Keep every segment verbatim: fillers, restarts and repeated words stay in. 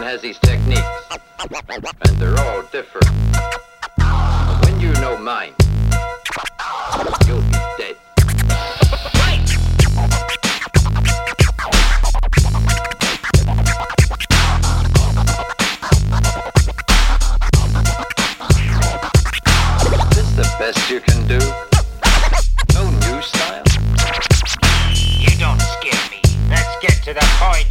has his techniques, and they're all different. But when you know mine, you'll be dead. This the best you can do? No new style? You don't scare me. Let's get to the point.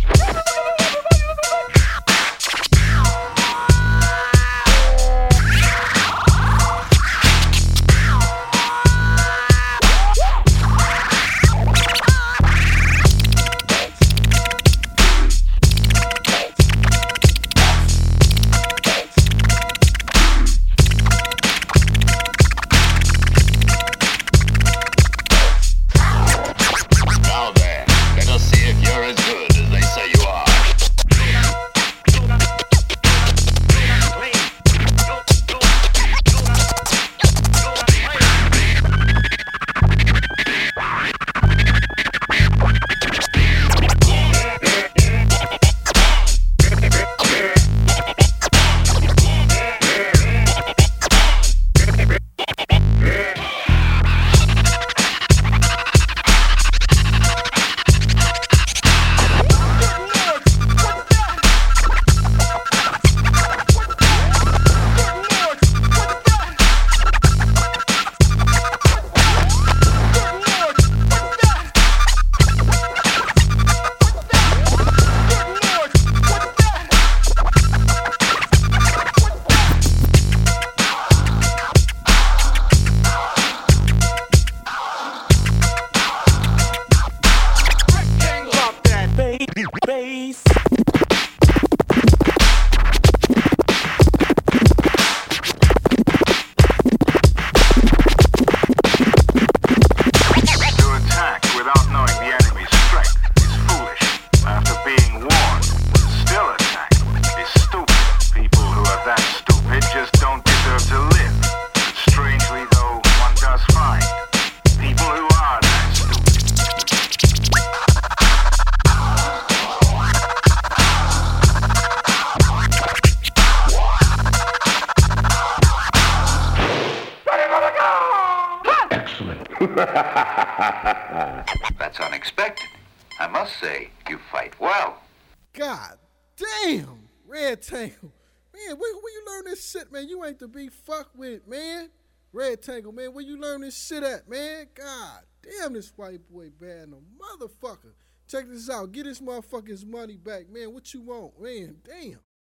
Bass. To attack without knowing the enemy's strength is foolish. After being warned, still attack is stupid. People who are that stupid just don't deserve to live. But strangely though, one does find people who are that stupid. That's unexpected. I must say, you fight well. God damn, Red Tangle. Man, where, where you learn this shit, man? You ain't to be fucked with, man. Red Tangle, man, where you learn this shit at, man? God damn, this white boy bad no motherfucker. Check this out. Get this motherfucker's money back, man. What you want, man? Damn.